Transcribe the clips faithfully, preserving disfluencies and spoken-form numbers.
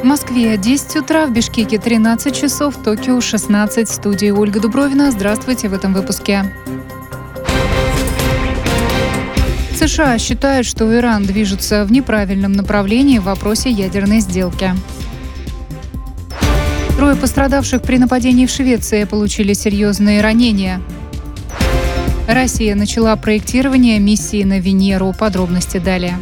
В Москве десять утра, в Бишкеке тринадцать часов, в Токио шестнадцать. В студии Ольга Дубровина. Здравствуйте в этом выпуске. США считают, что Иран движется в неправильном направлении в вопросе ядерной сделки. Трое пострадавших при нападении в Швеции получили серьезные ранения. Россия начала проектирование миссии на Венеру. Подробности далее.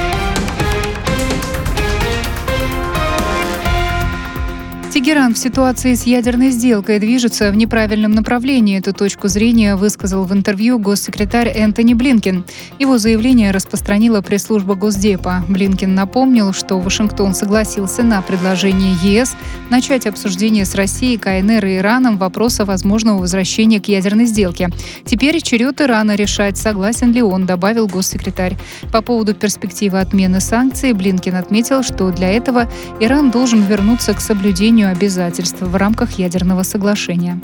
Тегеран в ситуации с ядерной сделкой движется в неправильном направлении. Эту точку зрения высказал в интервью госсекретарь Энтони Блинкен. Его заявление распространила пресс-служба Госдепа. Блинкен напомнил, что Вашингтон согласился на предложение ЕС начать обсуждение с Россией, КНР и Ираном вопроса возможного возвращения к ядерной сделке. Теперь черед Ирана решать, согласен ли он, добавил госсекретарь. По поводу перспективы отмены санкций Блинкен отметил, что для этого Иран должен вернуться к соблюдению обязательств в рамках ядерного соглашения.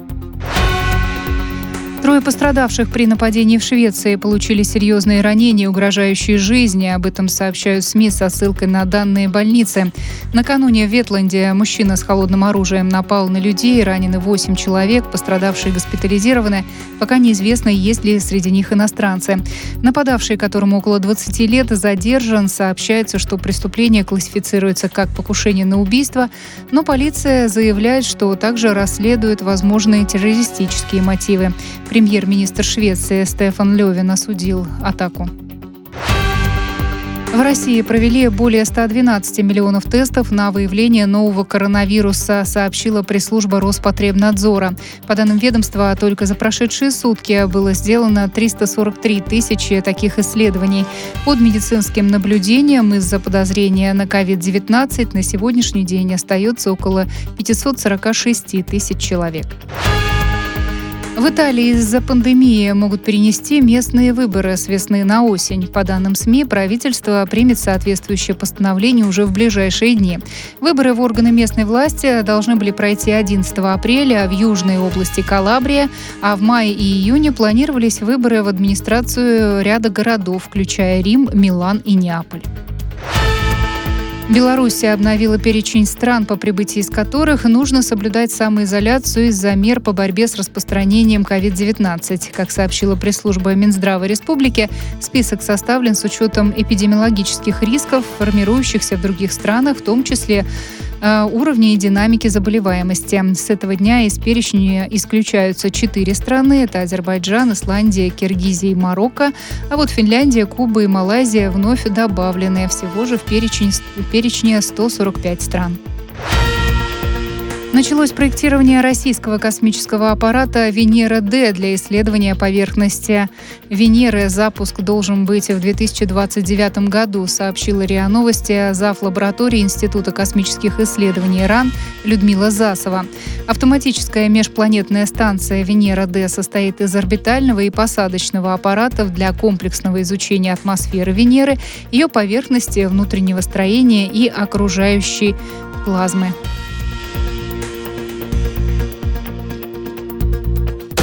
Трое пострадавших при нападении в Швеции получили серьезные ранения, угрожающие жизни. Об этом сообщают СМИ со ссылкой на данные больницы. Накануне в Ветланде мужчина с холодным оружием напал на людей. Ранены восемь человек, пострадавшие госпитализированы. Пока неизвестно, есть ли среди них иностранцы. Нападавший, которому около двадцати лет, задержан. Сообщается, что преступление классифицируется как покушение на убийство, но полиция заявляет, что также расследует возможные террористические мотивы. Премьер-министр Швеции Стефан Лёфвен осудил атаку. В России провели более ста двенадцати миллионов тестов на выявление нового коронавируса, сообщила пресс-служба Роспотребнадзора. По данным ведомства, только за прошедшие сутки было сделано триста сорок три тысячи таких исследований. Под медицинским наблюдением из-за подозрения на ковид девятнадцать на сегодняшний день остается около пятьсот сорок шесть тысяч человек. В Италии из-за пандемии могут перенести местные выборы с весны на осень. По данным СМИ, правительство примет соответствующее постановление уже в ближайшие дни. Выборы в органы местной власти должны были пройти одиннадцатого апреля в южной области Калабрия, а в мае и июне планировались выборы в администрацию ряда городов, включая Рим, Милан и Неаполь. Белоруссия обновила перечень стран, по прибытии из которых нужно соблюдать самоизоляцию из-за мер по борьбе с распространением ковид девятнадцать. Как сообщила пресс-служба Минздрава Республики, список составлен с учетом эпидемиологических рисков, формирующихся в других странах, в том числе э, уровня и динамики заболеваемости. С этого дня из перечня исключаются четыре страны. Это Азербайджан, Исландия, Киргизия и Марокко. А вот Финляндия, Куба и Малайзия вновь добавлены. Всего же в перечень В перечне сто сорок пять стран. Началось проектирование российского космического аппарата «Венера-Д» для исследования поверхности Венеры. Запуск должен быть в две тысячи двадцать девятом году, сообщила РИА Новости зав. Лаборатории Института космических исследований РАН Людмила Засова. Автоматическая межпланетная станция «Венера-Д» состоит из орбитального и посадочного аппаратов для комплексного изучения атмосферы Венеры, ее поверхности, внутреннего строения и окружающей плазмы.